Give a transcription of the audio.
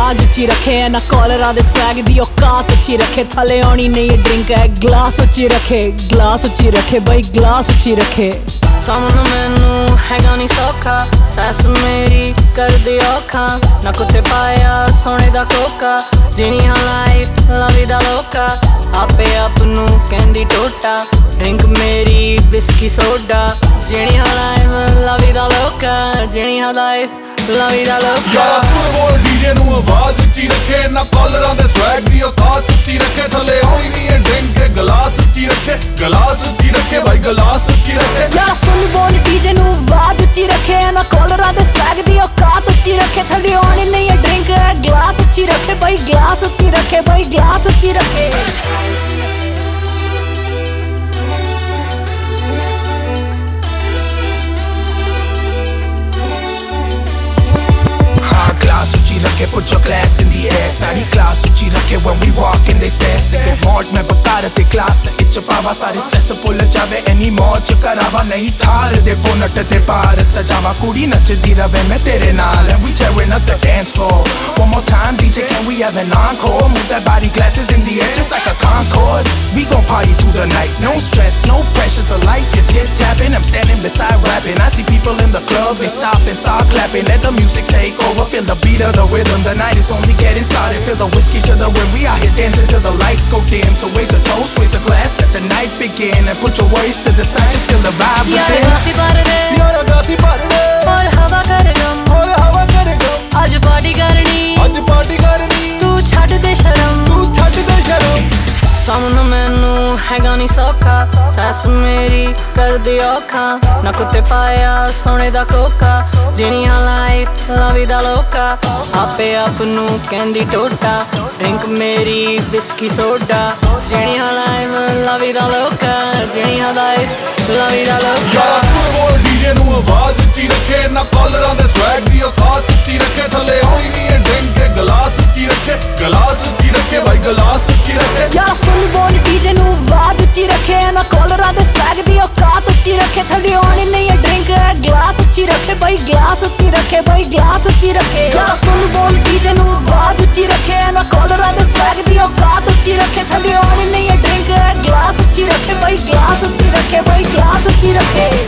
आवाज उच्ची रखे, ना कॉलरा दे स्वैग दी औकात उच्ची रखे। थले आनी नहीं ड्रिंक है, गिलास उच्ची रखे, गिलास उच्ची रखे भाई, गिलास उच्ची रखे। सामने मैनू हैगा नी सौखा, सैस मेरी कर दी औखा। ना कुत्ते पाया सोने दा कोका, जीनी हाँ लाइफ लवी दा लोका। आपे आपनू कहंदी टोटा, ड्रिंक मेरी विस्की सोडा। जीनी हाँ लाइफ लवी दा लोका, जीनी हाँ लाइफ लवी दा लोका। यारा सुर बोल डीजे नू आवाज उच्ची रखे, ना कॉलरां दे स्वैग दी औकात उच्ची रखे। थले आउणी नहीं है ड्रिंक, गिलास उच्ची रखे, गिलास उच्ची रखे भाई, गिलास उच्ची रखे। यारा सुन बोल डीजे नू आवाज उच्ची रखे, ना कॉलरा दे स्वैग दी औकात उच्ची रखे। थले आउणी नहीं है ड्रिंक, गिलास उच्ची रखे भाई, गिलास उच्ची रखे भाई, गिलास उच्ची रखे। Glass uchi rakhe, put your glass in the air. Sari glass uchi rakhe, when we walk in they stare. Second malt mein bakar te glass ich pawa, sare stress ਭੁੱਲ ਜਾਵੇ any ਮੌਜ ਕਰਾਵਾ। ਨਹੀਂ ਥਾਰ ਦੇ ਬੋਨਟ ਤੇ ਪਾਰ ਸਜਾਵਾ, ਕੁੜੀ ਨੱਚਦੀ ਰਵੇ ਮੈਂ ਤੇਰੇ ਨਾਲ। And we tearing up the dance floor. One more time DJ, can we have an encore? Move that body, glasses in the air just like a Concorde. We gon' party through the night, no stress, no pressures of life. You're tip tapping, I'm standing beside rapping. I see people in the club, they stop and start clapping. Let the music take over, feel the beat of the rhythm. The night is only getting started. Fill the whiskey to the rim. We out here dancing till the lights go dim. So raise a toast, raise a glass, let the night begin. And put your worries to the side, just feel the vibe within. यारा गासी भर दे, और हवा कर गम, और हवा करे गम। आज party करनी, आज पार्टी करनी, तू छੱਡ दे शर्म, तू छੱਡ दे शर्म। सामने मैनू हैगा नी सौखा, सैस मेरी कर दी औखा। ना कुत्ते पाया सोने दा कोका, जीनी हाँ लाइफ लवी दा लोका। आपे आपनू कहंदी टोटा, ड्रिंक मेरी विस्की सोडा। जीनी हाँ लाइफ लवी दा लोका, जीनी हाँ लाइफ लवी दा लोका। यारा सुर बोल डीजे नू आवाज उच्ची रखे, ना कॉलरां दे स्वैग दी औकात उच्ची रखे। थले आउणी नहीं है ड्रिंक, गिलास उच्ची रखे, गिलास उच्ची रखे भाई, गिलास उच्ची रखे। यारा सुन बोल डीजे नू आवाज उच्ची रखे, ना कॉलरा दे स्वैग दी औकात उच्ची रखे। थले आउणी नहीं है ड्रिंक, गिलास उच्ची रखे भाई, गिलास उच्ची रखे भाई, गिलास उच्ची रखे। यारा सुन बोल डीजे नू आवाज उच्ची रखे, ना कॉलरा दे स्वैग दी औकात उच्ची रखे। थले आउणी नहीं है ड्रिंक, गिलास उच्ची रखे भाई, गिलास उच्ची रखे भाई, गिलास उच्ची रखे।